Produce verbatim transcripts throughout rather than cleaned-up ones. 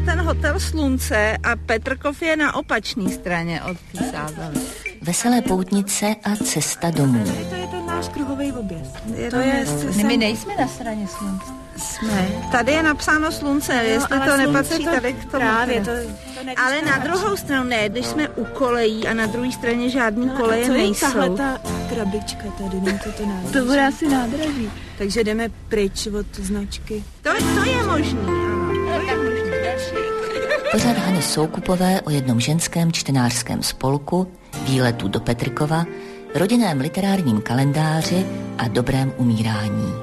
ten hotel Slunce a Petrkov je na opačné straně od té Sázavy. Veselé poutnice a cesta domů. To je ten náš kruhový objezd. To je, my, my nejsme na straně Slunce. Jsme. Tady je napsáno Slunce, no, jestli to nepatří to tady k tomu. Právě, to, to ale na druhou stranu ne, když jsme u kolejí a na druhé straně žádný no, koleje nejsou. Co je tahle ta krabička tady, nem to to nádraží? To bude asi nádraží. Takže jdeme pryč od značky. To, to je možný, ano. To je možný. Další. Pořad Hany Soukupové o jednom ženském čtenářském spolku, výletu do Petrkova, rodinném literárním kalendáři a dobrém umírání.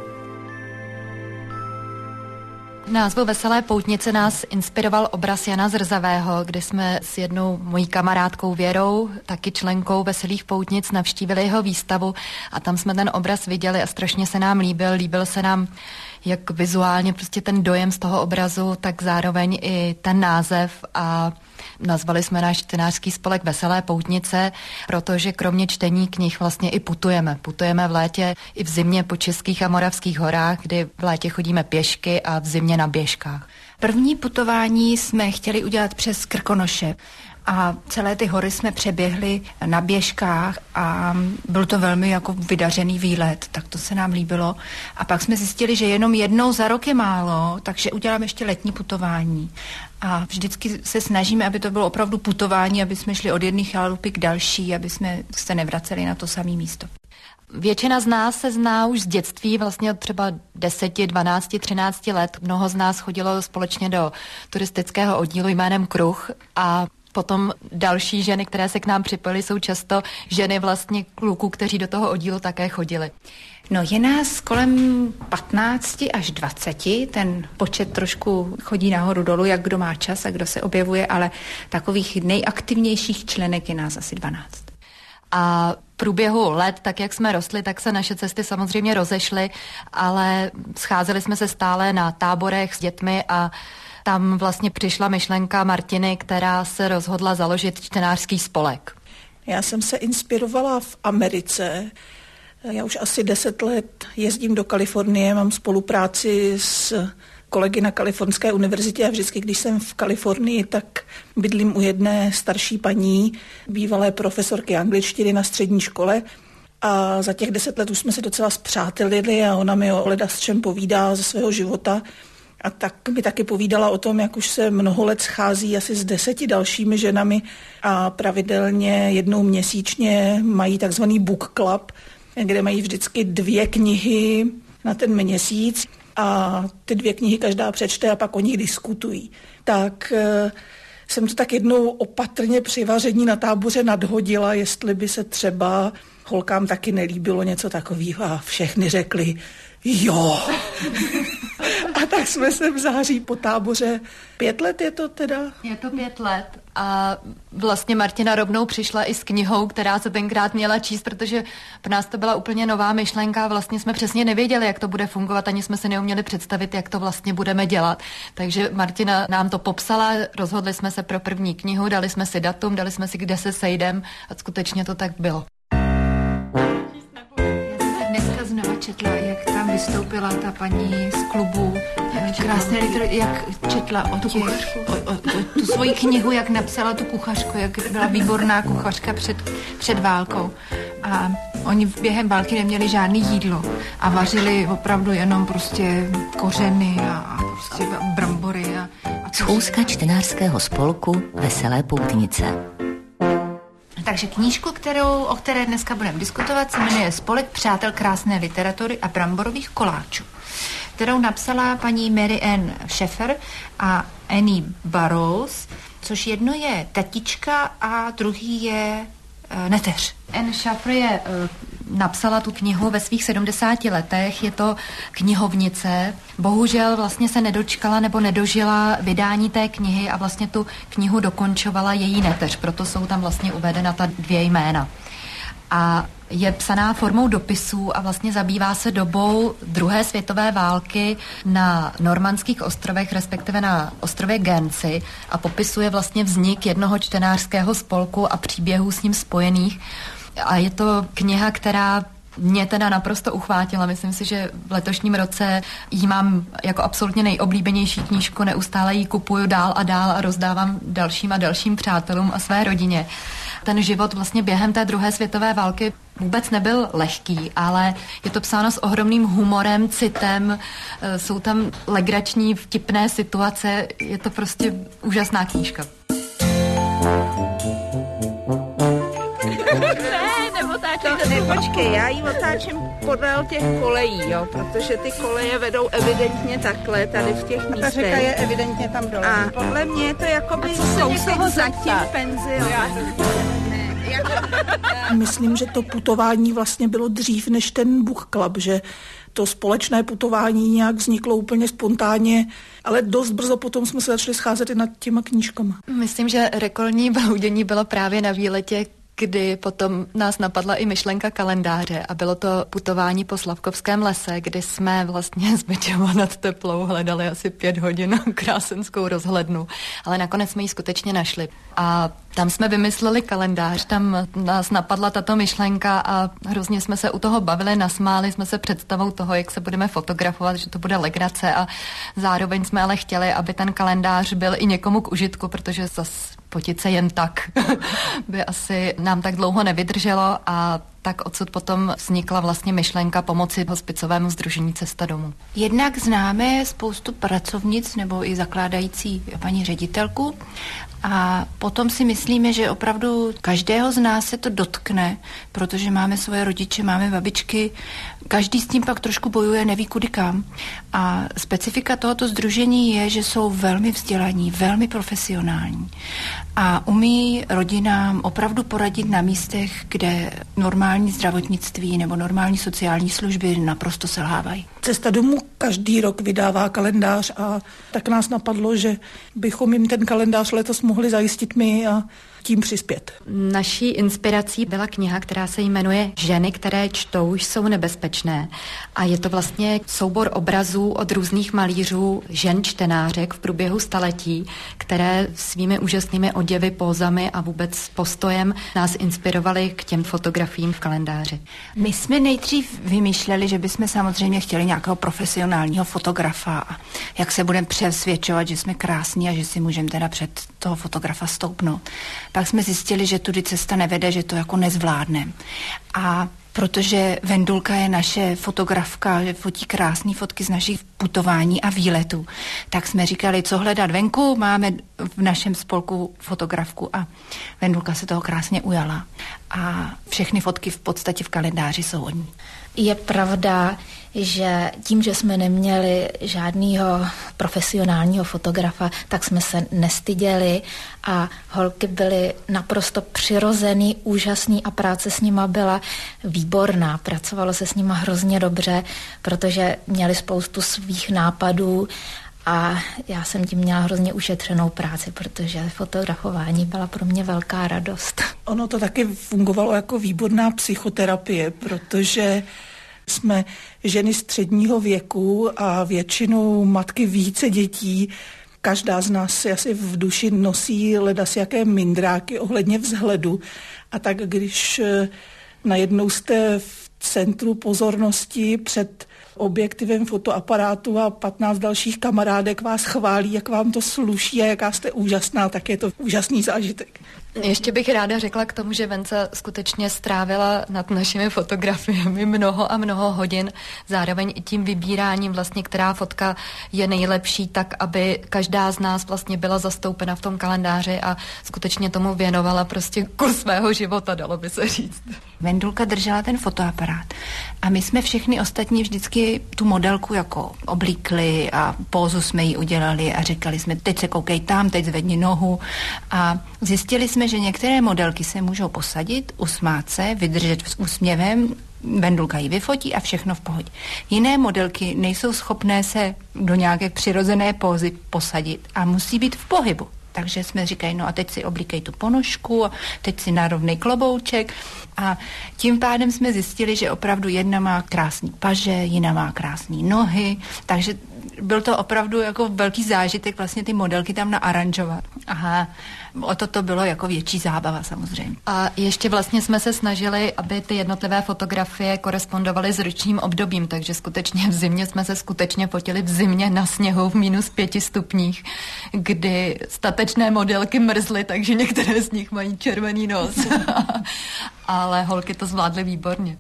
Názvu Veselé poutnice nás inspiroval obraz Jana Zrzavého, kdy jsme s jednou mojí kamarádkou Věrou, taky členkou Veselých poutnic, navštívili jeho výstavu a tam jsme ten obraz viděli a strašně se nám líbil. Líbil se nám jak vizuálně prostě ten dojem z toho obrazu, tak zároveň i ten název a nazvali jsme náš čtenářský spolek Veselé poutnice, protože kromě čtení knih vlastně i putujeme. Putujeme v létě i v zimě po českých a moravských horách, kdy v létě chodíme pěšky a v zimě na běžkách. První putování jsme chtěli udělat přes Krkonoše. A celé ty hory jsme přeběhli na běžkách a byl to velmi jako vydařený výlet, tak to se nám líbilo. A pak jsme zjistili, že jenom jednou za rok je málo, takže uděláme ještě letní putování. A vždycky se snažíme, aby to bylo opravdu putování, aby jsme šli od jedné chalupy k další, aby jsme se nevraceli na to samé místo. Většina z nás se zná už z dětství, vlastně od třeba deseti, dvanácti, třinácti let. Mnoho z nás chodilo společně do turistického oddílu jménem Kruh a potom další ženy, které se k nám připojily, jsou často ženy vlastně kluků, kteří do toho oddílu také chodili. No je nás kolem patnácti až dvaceti, ten počet trošku chodí nahoru dolů, jak kdo má čas a kdo se objevuje, ale takových nejaktivnějších členek je nás asi dvanáct. A v průběhu let, tak jak jsme rostli, tak se naše cesty samozřejmě rozešly, ale scházeli jsme se stále na táborech s dětmi a tam vlastně přišla myšlenka Martiny, která se rozhodla založit čtenářský spolek. Já jsem se inspirovala v Americe. Já už asi deset let jezdím do Kalifornie, mám spolupráci s kolegy na Kalifornské univerzitě a vždycky, když jsem v Kalifornii, tak bydlím u jedné starší paní, bývalé profesorky angličtiny na střední škole. A za těch deset let už jsme se docela spřátelili a ona mi o ledasčem povídá ze svého života. A tak mi taky povídala o tom, jak už se mnoho let schází asi s deseti dalšími ženami a pravidelně jednou měsíčně mají takzvaný book club, kde mají vždycky dvě knihy na ten měsíc a ty dvě knihy každá přečte a pak o nich diskutují. Tak e, jsem to tak jednou opatrně při vaření na táboře nadhodila, jestli by se třeba holkám taky nelíbilo něco takového a všechny řekli jo. A tak jsme se v září po táboře. Pět let je to teda? Je to pět let a vlastně Martina rovnou přišla i s knihou, která se tenkrát měla číst, protože pro nás to byla úplně nová myšlenka a vlastně jsme přesně nevěděli, jak to bude fungovat, ani jsme si neuměli představit, jak to vlastně budeme dělat. Takže Martina nám to popsala, rozhodli jsme se pro první knihu, dali jsme si datum, dali jsme si, kde se sejdem a skutečně to tak bylo. Četla, jak tam vystoupila ta paní z klubu, krásné litr, jak četla o, těch, o, o, o tu svoji knihu, jak napsala tu kuchařku, jak byla výborná kuchařka před, před válkou. A oni během války neměli žádný jídlo a vařili opravdu jenom prostě kořeny a, a prostě brambory. A, a Schůzka čtenářského spolku Veselé poutnice. Takže knížku, kterou, o které dneska budeme diskutovat, se jmenuje Spolek přátel krásné literatury a bramborových koláčů, kterou napsala paní Mary Ann Sheffer a Annie Burroughs, což jedno je tetička a druhý je e, neteř. Anne Sheffer je, e, napsala tu knihu ve svých sedmdesáti letech, je to knihovnice. Bohužel vlastně se nedočkala nebo nedožila vydání té knihy a vlastně tu knihu dokončovala její neteř, proto jsou tam vlastně uvedena ta dvě jména. A je psaná formou dopisů a vlastně zabývá se dobou druhé světové války na Normandských ostrovech, respektive na ostrově Guernsey a popisuje vlastně vznik jednoho čtenářského spolku a příběhů s ním spojených. A je to kniha, která Mě teda naprosto uchvátila. Myslím si, že v letošním roce jí mám jako absolutně nejoblíbenější knížku, neustále ji kupuju dál a dál a rozdávám dalším a dalším přátelům a své rodině. Ten život vlastně během té druhé světové války vůbec nebyl lehký, ale je to psáno s ohromným humorem, citem, jsou tam legrační, vtipné situace, je to prostě úžasná knížka. To nepočkej, já ji otáčím podél těch kolejí, jo, protože ty koleje vedou evidentně takhle, tady v těch místech. Ta řeka je evidentně tam dole. A podle mě je to jakoby kousek za tím penzionem. Myslím, že to putování vlastně bylo dřív než ten Book Club, že to společné putování nějak vzniklo úplně spontánně, ale dost brzo potom jsme se začali scházet i nad těma knížkama. Myslím, že rekolní bloudění bylo právě na výletě, kdy potom nás napadla i myšlenka kalendáře a bylo to putování po Slavkovském lese, kdy jsme vlastně s Byčema nad Teplou hledali asi pět hodin krásenskou rozhlednu, ale nakonec jsme ji skutečně našli. A tam jsme vymysleli kalendář, tam nás napadla tato myšlenka a hrozně jsme se u toho bavili, nasmáli jsme se představou toho, jak se budeme fotografovat, že to bude legrace a zároveň jsme ale chtěli, aby ten kalendář byl i někomu k užitku, protože zas fotit se jen tak by asi nám tak dlouho nevydrželo a tak odsud potom vznikla vlastně myšlenka pomoci hospicovému sdružení Cesta domů. Jednak známe spoustu pracovnic nebo i zakládající paní ředitelku a potom si myslíme, že opravdu každého z nás se to dotkne, protože máme svoje rodiče, máme babičky, každý s tím pak trošku bojuje, neví kudy kam. A specifika tohoto sdružení je, že jsou velmi vzdělaní, velmi profesionální a umí rodinám opravdu poradit na místech, kde normální zdravotnictví nebo normální sociální služby naprosto selhávají. Cesta domů každý rok vydává kalendář a tak nás napadlo, že bychom jim ten kalendář letos mohli zajistit my a tím přispět. Naší inspirací byla kniha, která se jmenuje Ženy, které čtou, jsou nebezpečné. A je to vlastně soubor obrazů od různých malířů, žen čtenářek v průběhu staletí, které svými úžasnými oděvy, pózami a vůbec postojem nás inspirovaly k těm fotografiím v kalendáři. My jsme nejdřív vymýšleli, že bychom samozřejmě chtěli nějakého profesionálního fotografa a jak se budeme přesvědčovat, že jsme krásní a že si můžeme teda před toho fotografa stoupnout. Pak jsme zjistili, že tudy cesta nevede, že to jako nezvládneme. A protože Vendulka je naše fotografka, že fotí krásné fotky z našich putování a výletů, tak jsme říkali, co hledat venku, máme v našem spolku fotografku a Vendulka se toho krásně ujala. A všechny fotky v podstatě v kalendáři jsou od ní. Je pravda, že tím, že jsme neměli žádného profesionálního fotografa, tak jsme se nestyděli a holky byly naprosto přirozený, úžasný a práce s nima byla výborná. Pracovalo se s nima hrozně dobře, protože měli spoustu svých nápadů a já jsem tím měla hrozně ušetřenou práci, protože fotografování byla pro mě velká radost. Ono to taky fungovalo jako výborná psychoterapie, protože jsme ženy středního věku a většinou matky více dětí. Každá z nás si asi v duši nosí ledasi jaké mindráky ohledně vzhledu. A tak když najednou jste v centru pozornosti před objektivem fotoaparátu a patnáct dalších kamarádek vás chválí, jak vám to sluší a jaká jste úžasná, tak je to úžasný zážitek. Ještě bych ráda řekla k tomu, že Venca skutečně strávila nad našimi fotografiemi mnoho a mnoho hodin, zároveň i tím vybíráním vlastně, která fotka je nejlepší, tak aby každá z nás vlastně byla zastoupena v tom kalendáři a skutečně tomu věnovala prostě kus svého života, dalo by se říct. Vendulka držela ten fotoaparát a my jsme všechny ostatní vždycky tu modelku jako oblíkli a pózu jsme jí udělali a říkali jsme, teď se koukej tam, teď zvedni nohu a zjistili jsme, že některé modelky se můžou posadit, usmát se, vydržet s úsměvem, Vendulka ji vyfotí a všechno v pohodě. Jiné modelky nejsou schopné se do nějaké přirozené pózy posadit a musí být v pohybu. Takže jsme říkali, no a teď si oblíkej tu ponožku, a teď si narovnej klobouček a tím pádem jsme zjistili, že opravdu jedna má krásný paže, jiná má krásný nohy, takže byl to opravdu jako velký zážitek vlastně ty modelky tam naaranžovat. Aha, o to to bylo jako větší zábava samozřejmě. A ještě vlastně jsme se snažili, aby ty jednotlivé fotografie korespondovaly s ročním obdobím, takže skutečně v zimě jsme se skutečně fotili v zimě na sněhu v minus pěti stupních, kdy statečné modelky mrzly, takže některé z nich mají červený nos. Ale holky to zvládly výborně.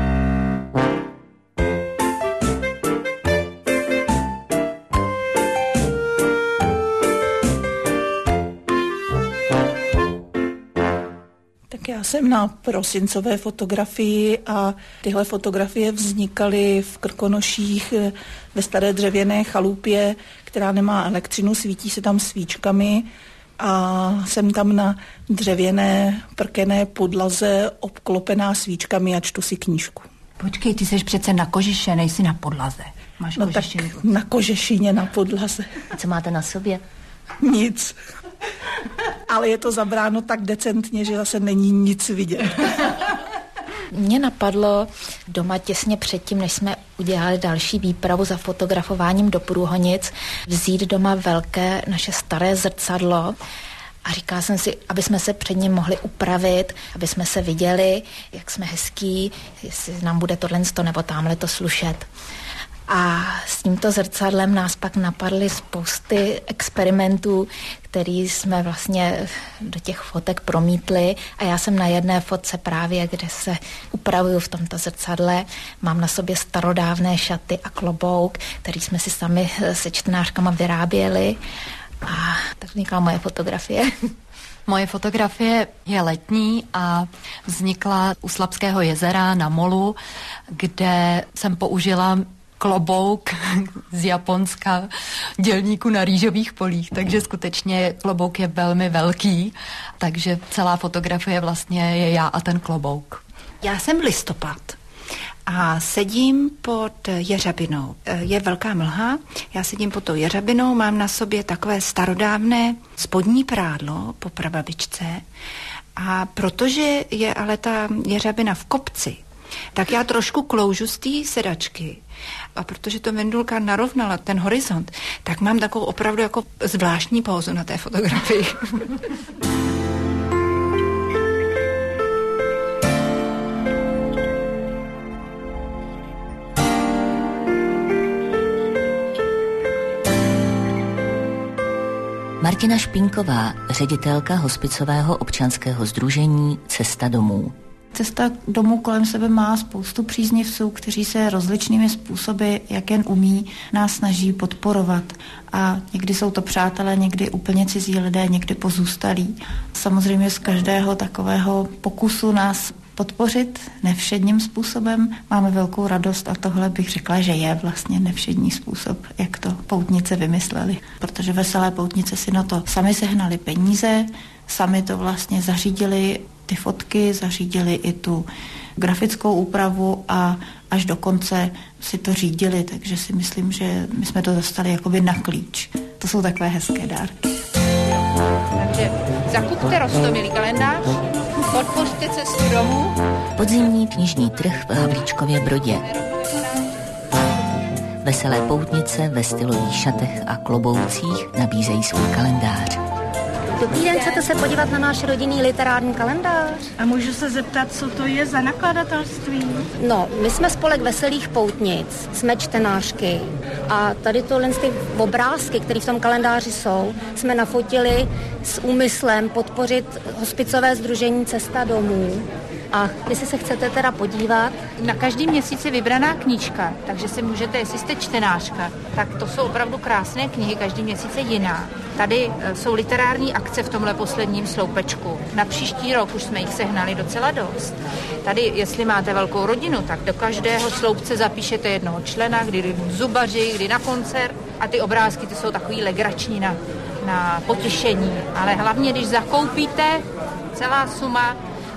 Tak já jsem na prosincové fotografii a tyhle fotografie vznikaly v Krkonoších ve staré dřevěné chalupě, která nemá elektřinu, svítí se tam svíčkami a jsem tam na dřevěné prkené podlaze obklopená svíčkami a čtu si knížku. Počkej, ty jsi přece na kožiše, nejsi na podlaze. Máš no tak na kožešině na podlaze. A co máte na sobě? Nic. Ale je to zabráno tak decentně, že zase není nic vidět. Mně napadlo doma těsně předtím, než jsme udělali další výpravu za fotografováním do Průhonic, vzít doma velké naše staré zrcadlo a říkala jsem si, aby jsme se před ním mohli upravit, aby jsme se viděli, jak jsme hezký, jestli nám bude tohle nebo tamhle to slušet. A s tímto zrcadlem nás pak napadly spousty experimentů, který jsme vlastně do těch fotek promítli a já jsem na jedné fotce právě, kde se upravuju v tomto zrcadle, mám na sobě starodávné šaty a klobouk, který jsme si sami se čtenářkama vyráběli a tak vznikla moje fotografie. Moje fotografie je letní a vznikla u Slapského jezera na molu, kde jsem použila klobouk z Japonska, dělníku na rýžových polích, takže skutečně klobouk je velmi velký, takže celá fotografie vlastně je já a ten klobouk. Já jsem listopad a sedím pod jeřabinou. Je velká mlha, já sedím pod tou jeřabinou, mám na sobě takové starodávné spodní prádlo po prababičce a protože je ale ta jeřabina v kopci, tak já trošku kloužu z té sedačky. A protože to Vendulka narovnala ten horizont, tak mám takovou opravdu jako zvláštní pózu na té fotografii. Martina Špínková, ředitelka hospicového občanského sdružení Cesta domů. Cesta domů kolem sebe má spoustu příznivců, kteří se rozličnými způsoby, jak jen umí, nás snaží podporovat. A někdy jsou to přátelé, někdy úplně cizí lidé, někdy pozůstalí. Samozřejmě z každého takového pokusu nás podpořit nevšedním způsobem máme velkou radost a tohle bych řekla, že je vlastně nevšední způsob, jak to poutnice vymysleli. Protože Veselé poutnice si na to sami sehnali peníze, sami to vlastně zařídili, ty fotky, zařídili i tu grafickou úpravu a až do konce si to řídili, takže si myslím, že my jsme to dostali jakoby na klíč. To jsou takové hezké dárky. Takže zakupte Roztomilý kalendář, podpořte Cestu domů. Podzimní knižní trh v Havlíčkově Brodě. Veselé poutnice ve stylových šatech a kloboucích nabízejí svůj kalendář. Dobrý den, chcete se podívat na náš rodinný literární kalendář? A můžu se zeptat, co to je za nakladatelství? No, my jsme spolek Veselých poutnic, jsme čtenářky a tady tohle ty obrázky, které v tom kalendáři jsou, jsme nafotili s úmyslem podpořit hospicové sdružení Cesta domů. A jestli se chcete teda podívat... Na každý měsíc je vybraná knížka, takže si můžete, jestli jste čtenářka, tak to jsou opravdu krásné knihy, každý měsíc je jiná. Tady jsou literární akce v tomhle posledním sloupečku. Na příští rok už jsme jich sehnali docela dost. Tady, jestli máte velkou rodinu, tak do každého sloupce zapíšete jednoho člena, kdy zubaři, kdy na koncert. A ty obrázky, ty jsou takový legrační na, na potěšení. Ale hlavně, když zakoupíte, celá suma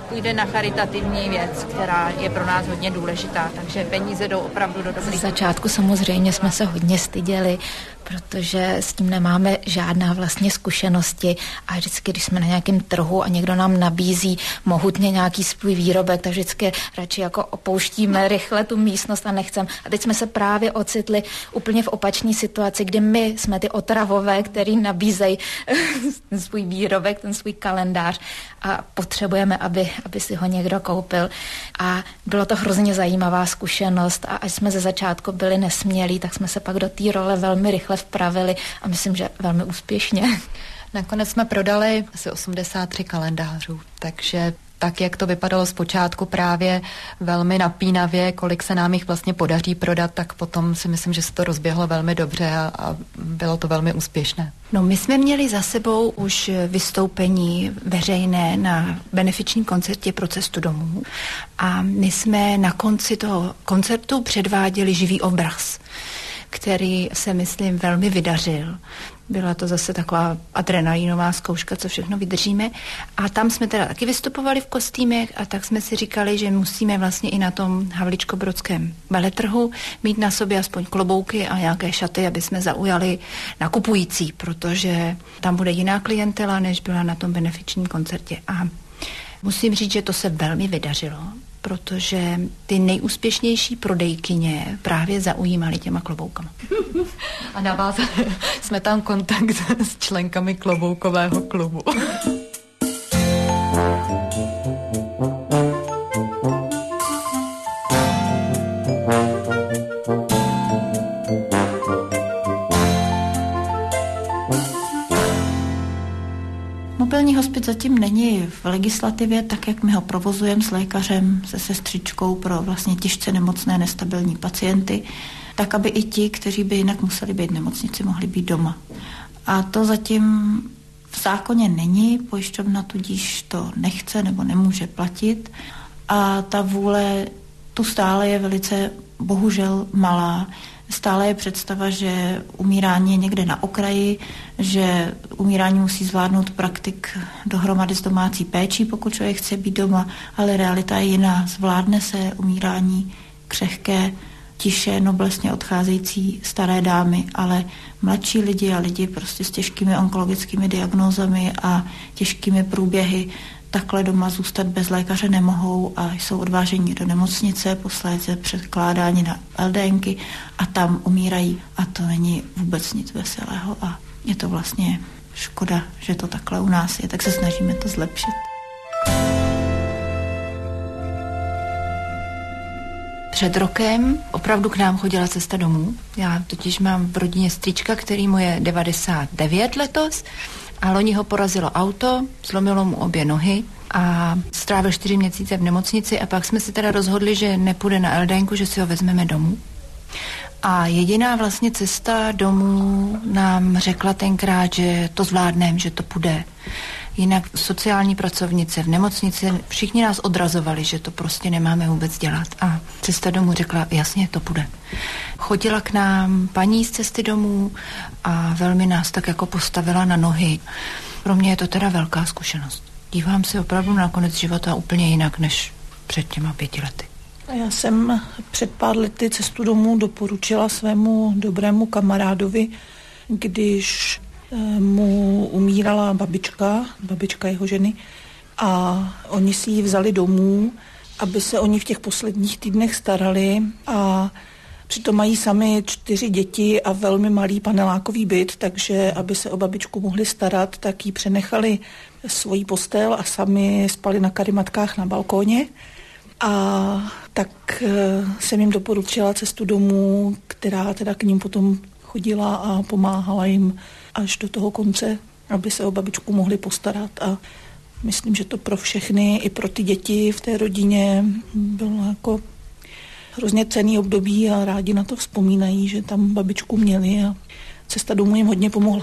půjde na charitativní věc, která je pro nás hodně důležitá, takže peníze jdou opravdu do dobrých. Z začátku samozřejmě jsme se hodně styděli, protože s tím nemáme žádná vlastně zkušenosti a vždycky, když jsme na nějakém trhu a někdo nám nabízí mohutně nějaký svůj výrobek, tak vždycky radši jako opouštíme rychle tu místnost a nechcem. A teď jsme se právě ocitli úplně v opačné situaci, kdy my jsme ty otravové, který nabízejí ten svůj výrobek, ten svůj kalendář a potřebujeme, aby, aby si ho někdo koupil. A bylo to hrozně zajímavá zkušenost a až jsme ze začátku byli nesmělí, tak jsme se pak do té role velmi rychle vpravili a myslím, že velmi úspěšně. Nakonec jsme prodali asi osmdesát tři kalendářů, takže tak, jak to vypadalo zpočátku právě velmi napínavě, kolik se nám jich vlastně podaří prodat, tak potom si myslím, že se to rozběhlo velmi dobře a, a bylo to velmi úspěšné. No, my jsme měli za sebou už vystoupení veřejné na benefičním koncertě pro cestu domů a my jsme na konci toho koncertu předváděli živý obraz, který se, myslím, velmi vydařil. Byla to zase taková adrenalinová zkouška, co všechno vydržíme. A tam jsme teda taky vystupovali v kostýmech a tak jsme si říkali, že musíme vlastně i na tom havličkobrodském veletrhu mít na sobě aspoň klobouky a nějaké šaty, aby jsme zaujali nakupující, protože tam bude jiná klientela, než byla na tom benefičním koncertě. A musím říct, že to se velmi vydařilo, protože ty nejúspěšnější prodejkyně právě zaujímaly těma kloboukama. A navázali jsme tam kontakt s členkami kloboukového klubu. Mobilní hospic zatím není v legislativě, tak jak my ho provozujeme s lékařem, se sestřičkou pro vlastně těžce nemocné, nestabilní pacienty, tak aby i ti, kteří by jinak museli být v nemocnici, mohli být doma. A to zatím v zákoně není, pojišťovna tudíž to nechce nebo nemůže platit a ta vůle tu stále je velice bohužel malá. Stále je představa, že umírání je někde na okraji, že umírání musí zvládnout praktik dohromady s domácí péčí, pokud člověk chce být doma, ale realita je jiná. Zvládne se umírání křehké, tiše, noblesně odcházející staré dámy, ale mladší lidi a lidi prostě s těžkými onkologickými diagnózami a těžkými průběhy takhle doma zůstat bez lékaře nemohou a jsou odváženi do nemocnice, posléze předkládáni na LDNky a tam umírají a to není vůbec nic veselého a je to vlastně škoda, že to takhle u nás je, tak se snažíme to zlepšit. Před rokem opravdu k nám chodila cesta domů. Já totiž mám v rodině strýčka, který mu je devadesát devět letos a loni ho porazilo auto, zlomilo mu obě nohy a strávil čtyři měsíce v nemocnici a pak jsme si teda rozhodli, že nepůjde na LDNku, že si ho vezmeme domů. A jediná vlastně cesta domů nám řekla tenkrát, že to zvládneme, že to půjde. Jinak sociální pracovnice v nemocnici, všichni nás odrazovali, že to prostě nemáme vůbec dělat. A cesta domů řekla, jasně, to půjde. Chodila k nám paní z cesty domů a velmi nás tak jako postavila na nohy. Pro mě je to teda velká zkušenost. Dívám se opravdu na konec života úplně jinak, než před těma pěti lety. Já jsem před pár lety cestu domů doporučila svému dobrému kamarádovi, když mu umírala babička, babička jeho ženy a oni si ji vzali domů, aby se o ní v těch posledních týdnech starali a přitom mají sami čtyři děti a velmi malý panelákový byt, takže aby se o babičku mohli starat, tak jí přenechali svoji postel a sami spali na karimatkách na balkóně. A tak jsem jim doporučila cestu domů, která teda k ním potom chodila a pomáhala jim až do toho konce, aby se o babičku mohli postarat. A myslím, že to pro všechny, i pro ty děti v té rodině bylo jako hrozně cenný období a rádi na to vzpomínají, že tam babičku měli a cesta domů jim hodně pomohla.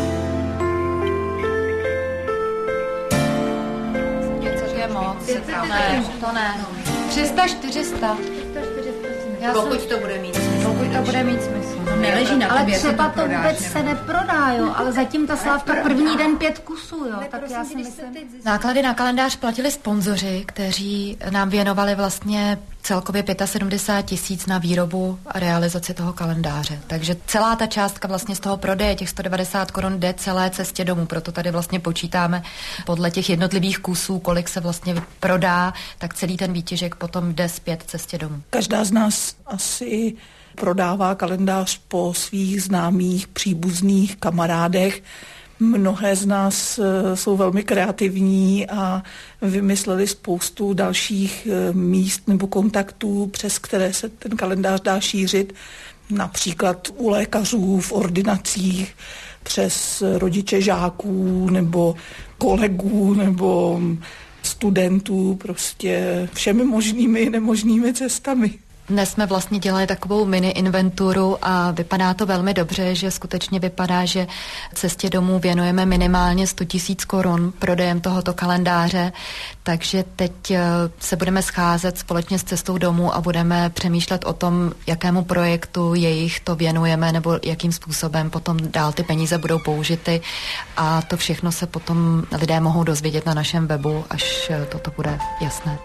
Něco je moc. Ne, to ne. tři sta, čtyři sta. Pokud to bude mít smysl. Pokud to bude mít smysl. No, neleží na ale tobě, třeba to to prodáš, vůbec nebo... se neprodá, jo, ale zatím ta slávka první den pět kusů, jo, tak já si myslím... Náklady na kalendář platili sponzoři, kteří nám věnovali vlastně celkově sedmdesát pět tisíc na výrobu a realizaci toho kalendáře. Takže celá ta částka vlastně z toho prodeje, těch sto devadesát korun, jde celé cestě domů. Proto tady vlastně počítáme podle těch jednotlivých kusů, kolik se vlastně prodá, tak celý ten výtěžek potom jde zpět cestě domů. Každá z nás asi prodává kalendář po svých známých, příbuzných kamarádech. Mnohé z nás jsou velmi kreativní a vymysleli spoustu dalších míst nebo kontaktů, přes které se ten kalendář dá šířit. Například u lékařů, v ordinacích, přes rodiče žáků nebo kolegů nebo studentů, prostě všemi možnými i nemožnými cestami. Dnes jsme vlastně dělali takovou mini inventuru a vypadá to velmi dobře, že skutečně vypadá, že cestě domů věnujeme minimálně sto tisíc korun prodejem tohoto kalendáře, takže teď se budeme scházet společně s cestou domů a budeme přemýšlet o tom, jakému projektu jejich to věnujeme nebo jakým způsobem potom dál ty peníze budou použity a to všechno se potom lidé mohou dozvědět na našem webu, až toto bude jasné.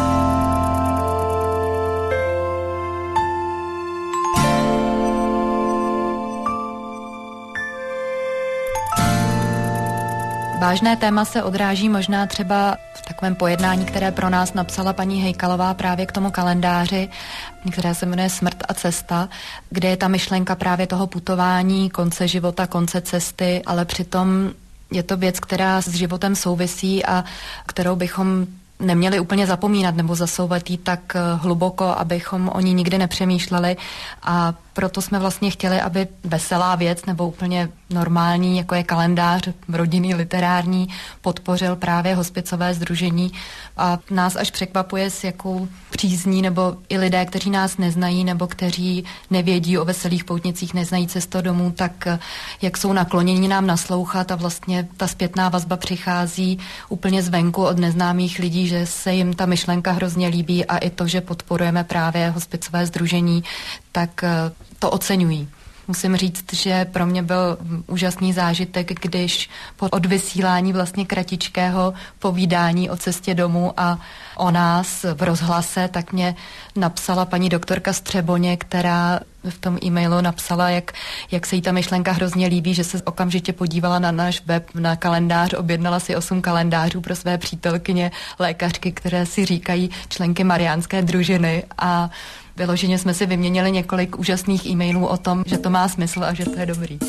Vážné téma se odráží možná třeba v takovém pojednání, které pro nás napsala paní Hejkalová právě k tomu kalendáři, které se jmenuje Smrt a cesta, kde je ta myšlenka právě toho putování, konce života, konce cesty, ale přitom je to věc, která s životem souvisí a kterou bychom neměli úplně zapomínat nebo zasouvat jí tak hluboko, abychom o ní nikdy nepřemýšleli a proto jsme vlastně chtěli, aby veselá věc nebo úplně normální, jako je kalendář rodinný, literární, podpořil právě hospicové sdružení a nás až překvapuje, s jakou přízní nebo i lidé, kteří nás neznají nebo kteří nevědí o veselých poutnicích, neznají cestu domů, tak jak jsou nakloněni nám naslouchat a vlastně ta zpětná vazba přichází úplně zvenku od neznámých lidí, že se jim ta myšlenka hrozně líbí a i to, že podporujeme právě hospicové sdružení, tak to oceňují. Musím říct, že pro mě byl úžasný zážitek, když po odvysílání vlastně kratičkého povídání o cestě domů a o nás v rozhlase, tak mě napsala paní doktorka Střeboně, která v tom e-mailu napsala, jak, jak se jí ta myšlenka hrozně líbí, že se okamžitě podívala na náš web, na kalendář, objednala si osm kalendářů pro své přítelkyně, lékařky, které si říkají členky Mariánské družiny a vyloženě jsme si vyměnili několik úžasných e-mailů o tom, že to má smysl a že to je dobrý.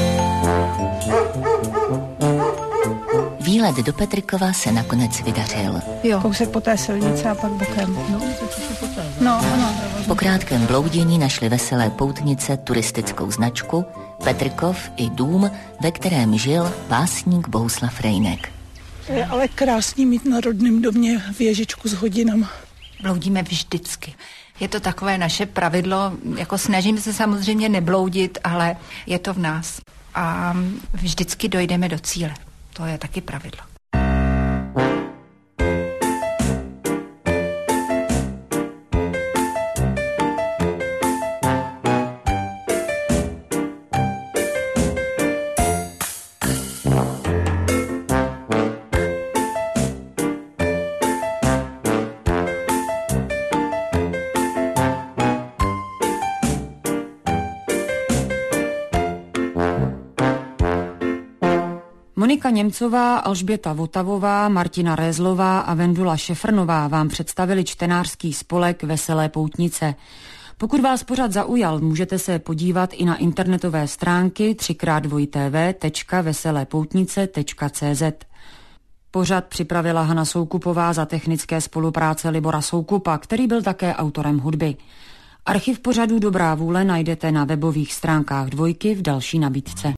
Výlet do Petrikova se nakonec vydařil. Jo, kousek po té silnici a pak bokem. No, no, no. Po krátkém bloudění našli veselé poutnice turistickou značku, Petrikov i dům, ve kterém žil básník Bohuslav Rejnek. Je ale krásný mít na rodném domě věžičku s hodinama. Bloudíme vždycky. Je to takové naše pravidlo, jako snažím se samozřejmě nebloudit, ale je to v nás. A vždycky dojdeme do cíle. To je taky pravidlo. Monika Němcová, Alžběta Votavová, Martina Rézlová a Vendula Šefrnová vám představili čtenářský spolek Veselé poutnice. Pokud vás pořad zaujal, můžete se podívat i na internetové stránky třikrát dvojité tečka veselé poutnice tečka cé zet. Pořad připravila Hana Soukupová za technické spolupráce Libora Soukupa, který byl také autorem hudby. Archiv pořadů Dobrá vůle najdete na webových stránkách Dvojky v další nabídce.